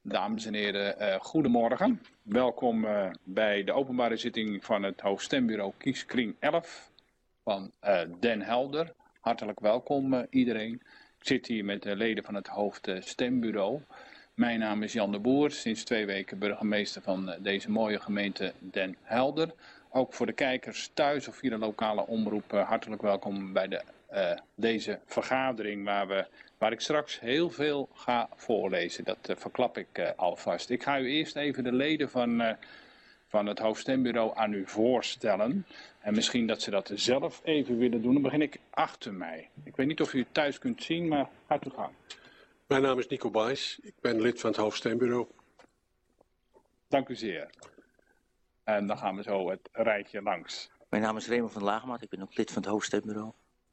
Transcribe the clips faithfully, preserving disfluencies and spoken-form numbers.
Dames en heren, uh, goedemorgen. Welkom uh, bij de openbare zitting van het hoofdstembureau Kieskring elf van uh, Den Helder. Hartelijk welkom uh, iedereen. Ik zit hier met de leden van het hoofdstembureau. Mijn naam is Jan de Boer, sinds twee weken burgemeester van uh, deze mooie gemeente Den Helder. Ook voor de kijkers thuis of via de lokale omroep uh, hartelijk welkom bij de, uh, deze vergadering waar, we, waar ik straks heel veel ga voorlezen. Dat uh, verklap ik uh, alvast. Ik ga u eerst even de leden van, uh, van het hoofdstembureau aan u voorstellen. En misschien dat ze dat zelf even willen doen. Dan begin ik achter mij. Ik weet niet of u het thuis kunt zien, maar gaat u gang. Mijn naam is Nico Baes. Ik ben lid van het hoofdstembureau. Dank u zeer. En dan gaan we zo het rijtje langs. Mijn naam is Raymond van Laagmaat, ik ben ook lid van het hoofdstembureau.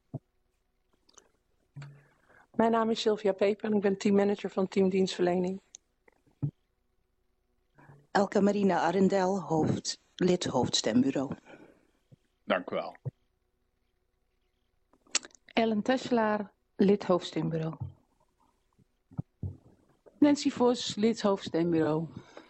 Mijn naam is Sylvia Peper en ik ben teammanager van Team Dienstverlening. Elke Marina Arendel, hoofd, lid hoofdstembureau. Dank u wel. Ellen Tesselaar, lid hoofdstembureau. Nancy Vos, lid hoofdstembureau.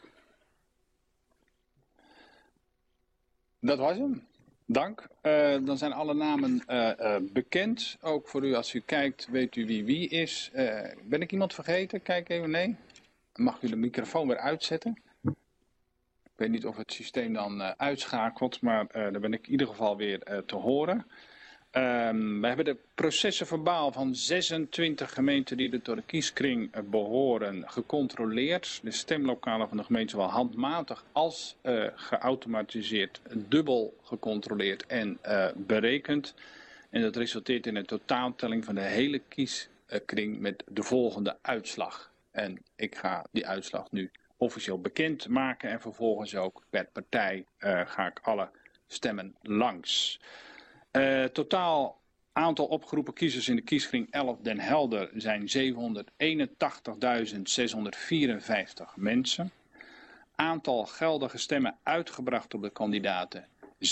Dat was hem. Dank. Uh, dan zijn alle namen uh, uh, bekend. Ook voor u als u kijkt, weet u wie wie is. Uh, ben ik iemand vergeten? Kijk even, nee. Mag u de microfoon weer uitzetten? Ik weet niet of het systeem dan uh, uitschakelt, maar uh, daar ben ik in ieder geval weer uh, te horen. Um, we hebben de processen verbaal van zesentwintig gemeenten die er tot de kieskring uh, behoren gecontroleerd. De stemlokalen van de gemeente zowel handmatig als uh, geautomatiseerd dubbel gecontroleerd en uh, berekend. En dat resulteert in een totaaltelling van de hele kieskring met de volgende uitslag. En ik ga die uitslag nu officieel bekend maken en vervolgens ook per partij uh, ga ik alle stemmen langs. Uh, totaal aantal opgeroepen kiezers in de kieskring elf Den Helder zijn zevenhonderdeenentachtigduizend zeshonderdvierenvijftig mensen. Aantal geldige stemmen uitgebracht op de kandidaten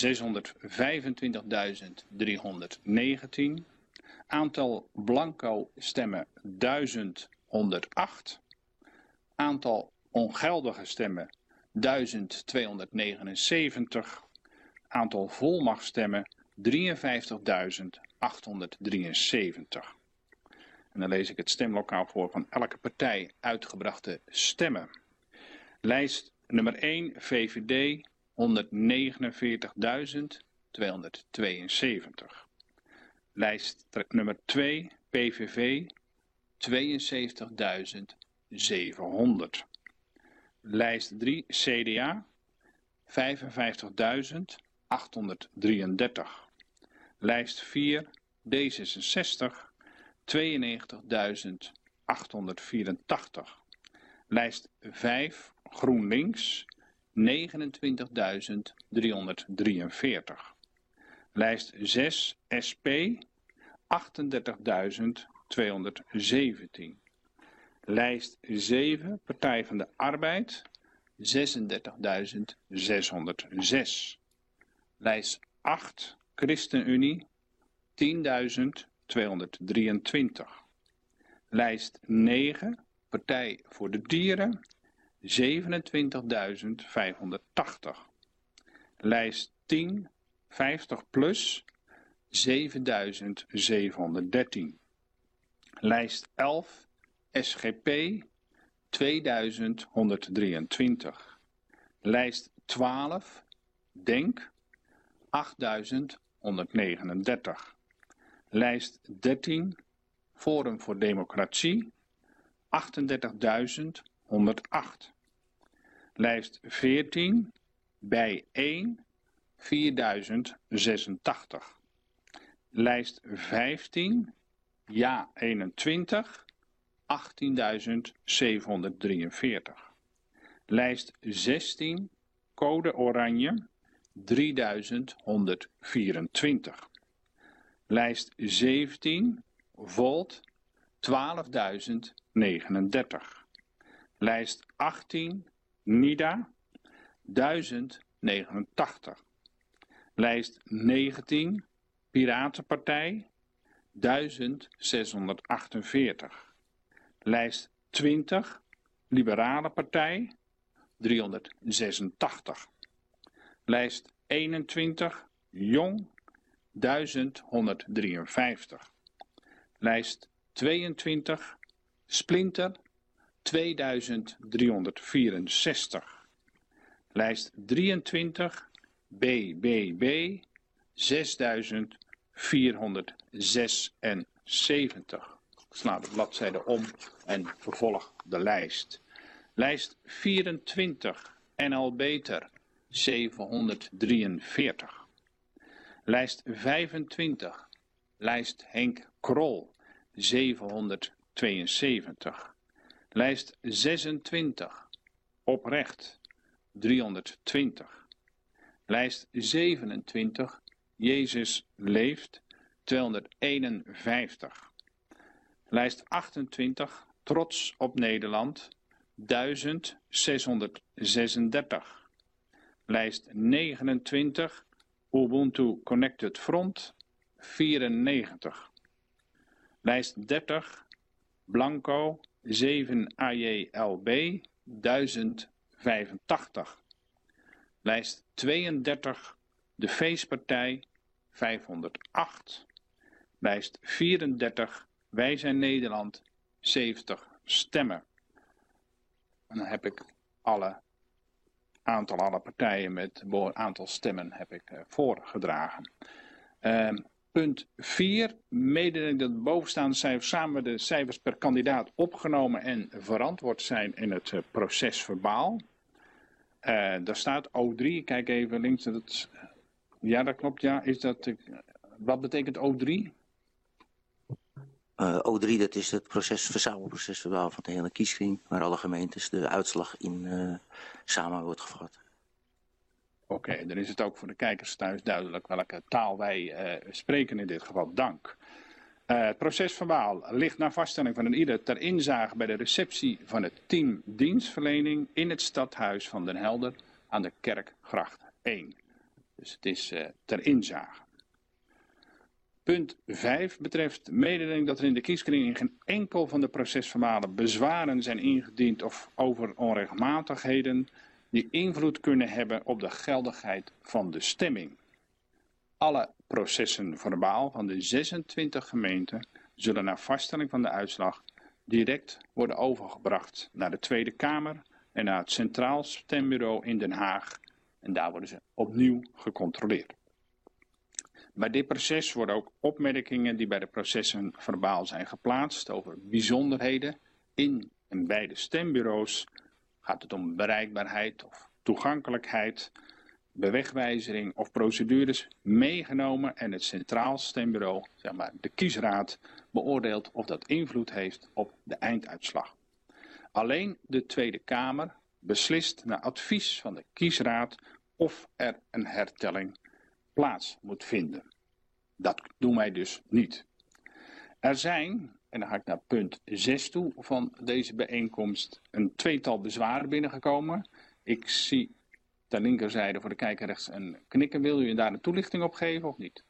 zeshonderdvijfentwintigduizend driehonderdnegentien. Aantal blanco stemmen duizend honderdacht. Aantal ongeldige stemmen duizend tweehonderdnegenenzeventig. Aantal volmachtstemmen drieënvijftigduizend achthonderddrieënzeventig. En dan lees ik het stemlokaal voor van elke partij uitgebrachte stemmen. Lijst nummer één V V D honderdnegenenveertigduizend tweehonderdtweeënzeventig. Lijst nummer twee P V V tweeënzeventigduizend zevenhonderd. Lijst drie C D A vijfenvijftigduizend achthonderddrieëndertig. Lijst vier D zesenzestig tweeënnegentigduizend achthonderdvierentachtig. Lijst vijf GroenLinks negenentwintigduizend driehonderddrieënveertig. Lijst zes S P achtendertigduizend tweehonderdzeventien. Lijst zeven Partij van de Arbeid zesendertigduizend zeshonderdzes. Lijst acht ChristenUnie tienduizend tweehonderddrieëntwintig. Lijst negen Partij voor de Dieren zevenentwintigduizend vijfhonderdtachtig. Lijst tien vijftig plus zevenduizend zevenhonderddertien. Lijst elf S G P tweeduizend honderddrieëntwintig. Lijst twaalf Denk achtduizend honderdnegenendertig. Lijst dertien Forum voor Democratie achtendertigduizend honderdacht. Lijst veertien Bij één vierduizend zesentachtig. Lijst vijftien Ja eenentwintig achttienduizend zevenhonderddrieënveertig. Lijst zestien Code Oranje drieduizend honderdvierentwintig. Lijst zeventien Volt twaalfduizend negenendertig. Lijst achttien NIDA duizend negenentachtig. Lijst negentien Piratenpartij duizend zeshonderdachtenveertig. Lijst twintig Liberale Partij driehonderdzesentachtig. Lijst eenentwintig, Jong, duizend honderddrieënvijftig. Lijst tweeëntwintig, Splinter, tweeduizend driehonderdvierenzestig. Lijst drieëntwintig, B B B, zesduizend vierhonderdzesenzeventig. Ik sla de bladzijde om en vervolg de lijst. Lijst vierentwintig, N L Beter, zevenhonderddrieënveertig. Lijst vijfentwintig, lijst Henk Krol, zevenhonderdtweeënzeventig. Lijst zesentwintig, Oprecht, driehonderdtwintig. Lijst zevenentwintig, Jezus leeft, tweehonderdeenenvijftig. Lijst achtentwintig, Trots op Nederland, duizend zeshonderdzesendertig. Lijst negenentwintig, Ubuntu Connected Front, vierennegentig. Lijst dertig, Blanco, zeven A J L B, duizend vijfentachtig. Lijst tweeëndertig, de Feestpartij, vijfhonderdacht. Lijst vierendertig, Wij zijn Nederland, zeventig stemmen. En dan heb ik alle aantal alle partijen met het aantal stemmen heb ik uh, voorgedragen. Uh, punt vier, mededeling dat de bovenstaande cijfers samen met de cijfers per kandidaat opgenomen en verantwoord zijn in het uh, proces verbaal. Uh, daar staat O drie, kijk even links. Dat, ja, dat klopt, ja. Is dat, uh, wat betekent O drie? Uh, O drie, dat is het proces, verzamelproces verbaal van de hele kieskring, waar alle gemeentes de uitslag in uh, samen wordt gevat. Oké, okay, dan is het ook voor de kijkers thuis duidelijk welke taal wij uh, spreken in dit geval. Dank. Uh, het proces verbaal ligt naar vaststelling van een ieder ter inzage bij de receptie van het team dienstverlening in het stadhuis van Den Helder aan de Kerkgracht één. Dus het is uh, ter inzage. Punt vijf betreft mededeling dat er in de kieskring in geen enkel van de procesverbalen bezwaren zijn ingediend of over onregelmatigheden die invloed kunnen hebben op de geldigheid van de stemming. Alle processen verbaal van de zesentwintig gemeenten zullen na vaststelling van de uitslag direct worden overgebracht naar de Tweede Kamer en naar het Centraal Stembureau in Den Haag en daar worden ze opnieuw gecontroleerd. Bij dit proces worden ook opmerkingen die bij de processen verbaal zijn geplaatst over bijzonderheden in en bij de stembureaus. Gaat het om bereikbaarheid of toegankelijkheid, bewegwijzering of procedures meegenomen en het Centraal Stembureau, zeg maar de kiesraad, beoordeelt of dat invloed heeft op de einduitslag. Alleen de Tweede Kamer beslist naar advies van de kiesraad of er een hertelling plaats moet vinden. Dat doen wij dus niet. Er zijn, en dan ga ik naar punt zes toe van deze bijeenkomst, een tweetal bezwaren binnengekomen. Ik zie ter linkerzijde voor de kijker rechts een knikken. Wil u daar een toelichting op geven of niet?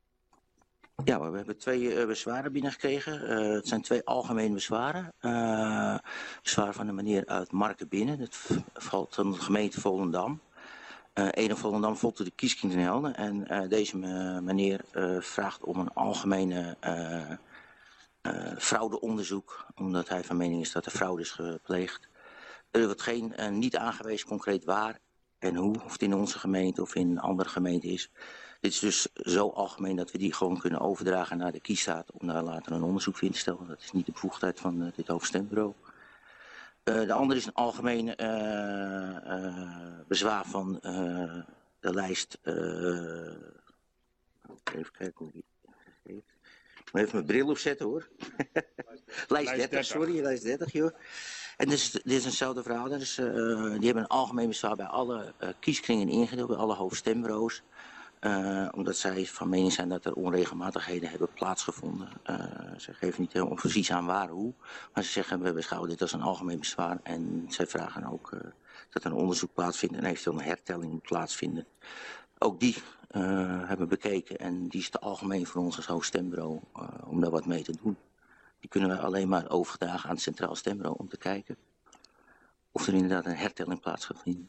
Ja, we hebben twee uh, bezwaren binnengekregen. Uh, het zijn twee algemene bezwaren. Uh, bezwaar van de meneer uit Markenbinnen. Dat valt van de gemeente Volendam. Uh, Ede Volendam volgde de kieskring in Helden en uh, deze uh, meneer uh, vraagt om een algemene uh, uh, fraudeonderzoek, omdat hij van mening is dat er fraude is gepleegd. Er wordt geen, uh, niet aangewezen concreet waar en hoe, of het in onze gemeente of in een andere gemeente is. Dit is dus zo algemeen dat we die gewoon kunnen overdragen naar de kiesraad om daar later een onderzoek voor in te stellen. Dat is niet de bevoegdheid van uh, dit hoofdstembureau. Uh, de andere is een algemene uh, uh, bezwaar van uh, de lijst. Uh, even kijken hoe die heet. Ik moet even mijn bril opzetten hoor. lijst dertig, sorry, lijst dertig joh. En dus, dit is eenzelfde verhaal. Dus, uh, die hebben een algemeen bezwaar bij alle uh, kieskringen ingedeeld, bij alle hoofdstembureaus. Uh, omdat zij van mening zijn dat er onregelmatigheden hebben plaatsgevonden. Uh, ze geven niet helemaal precies aan waar, hoe. Maar ze zeggen, we beschouwen dit als een algemeen bezwaar. En zij vragen ook uh, dat er een onderzoek plaatsvindt en eventueel een hertelling moet plaatsvinden. Ook die uh, hebben bekeken en die is te algemeen voor ons als hoofdstembureau uh, om daar wat mee te doen. Die kunnen we alleen maar overdragen aan het Centraal Stembureau om te kijken. of er inderdaad een hertelling plaats gaat vinden.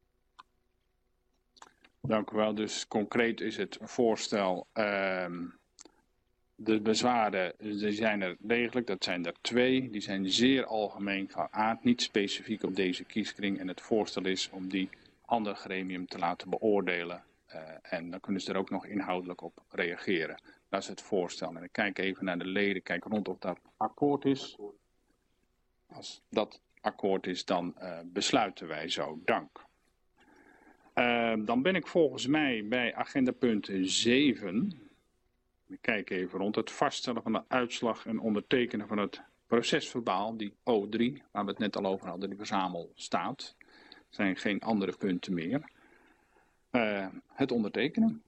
Dank u wel. Dus concreet is het voorstel, uh, de bezwaren die zijn er degelijk, dat zijn er twee. Die zijn zeer algemeen van aard, niet specifiek op deze kieskring. En het voorstel is om die ander gremium te laten beoordelen. Uh, en dan kunnen ze er ook nog inhoudelijk op reageren. Dat is het voorstel. En ik kijk even naar de leden, kijk rond of dat akkoord is. Als dat akkoord is, dan uh, besluiten wij zo. Dank. Uh, dan ben ik volgens mij bij agenda punt zeven. Ik kijk even rond. Het vaststellen van de uitslag en ondertekenen van het procesverbaal, die O drie, waar we het net al over hadden, die verzamel staat. Er zijn geen andere punten meer. Uh, het ondertekenen.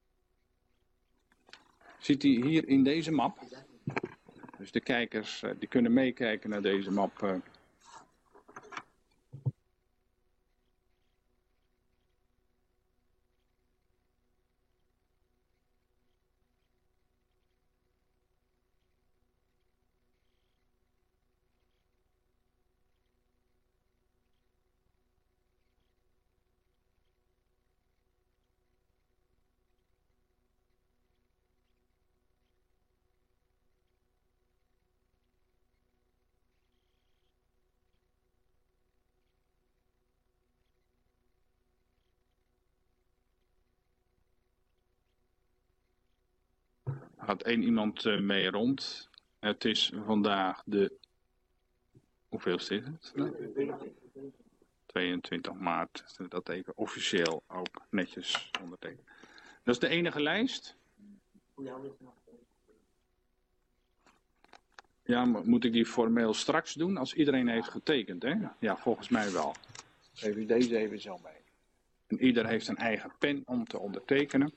Ziet u hier in deze map. Dus de kijkers uh, die kunnen meekijken naar deze map. Uh, gaat één iemand uh, mee rond. Het is vandaag de... Hoeveelste is het? tweeëntwintig maart. Dat even officieel ook netjes ondertekenen. Dat is de enige lijst. Ja, maar moet ik die formeel straks doen als iedereen heeft getekend, hè? Ja, volgens mij wel. Geef u deze even zo mee. En ieder heeft een eigen pen om te ondertekenen.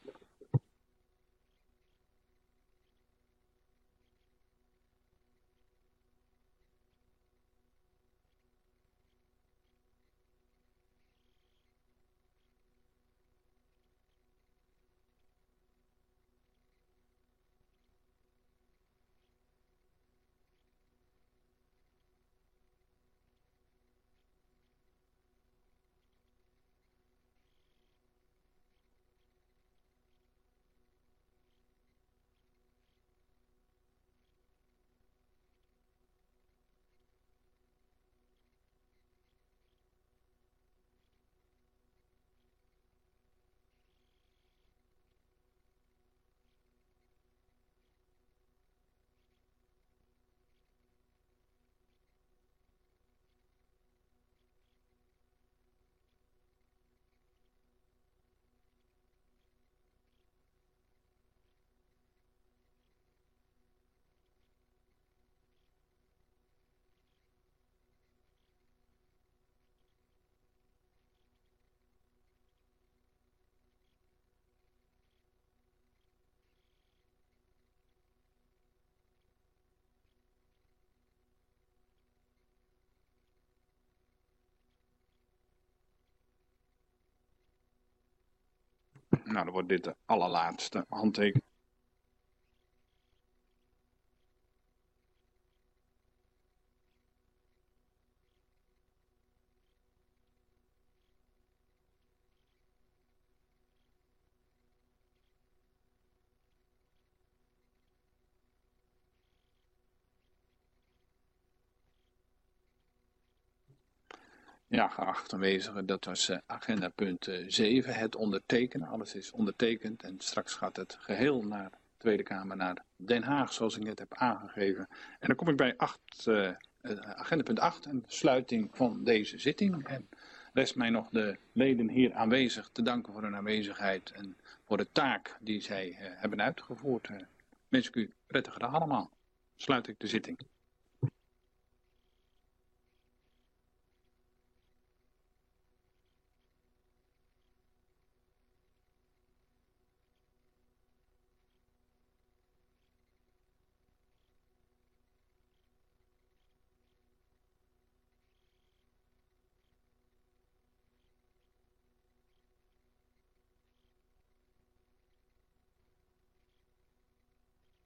Nou, dan wordt dit de allerlaatste handtekening. Ja, geachte aanwezigen, dat was uh, agenda punt uh, zeven, het ondertekenen. Alles is ondertekend en straks gaat het geheel naar de Tweede Kamer, naar Den Haag, zoals ik net heb aangegeven. En dan kom ik bij acht, uh, uh, agenda punt acht, een sluiting van deze zitting. En rest mij nog de leden hier aanwezig te danken voor hun aanwezigheid en voor de taak die zij uh, hebben uitgevoerd. Uh, wens ik u prettige dag allemaal. Sluit ik de zitting.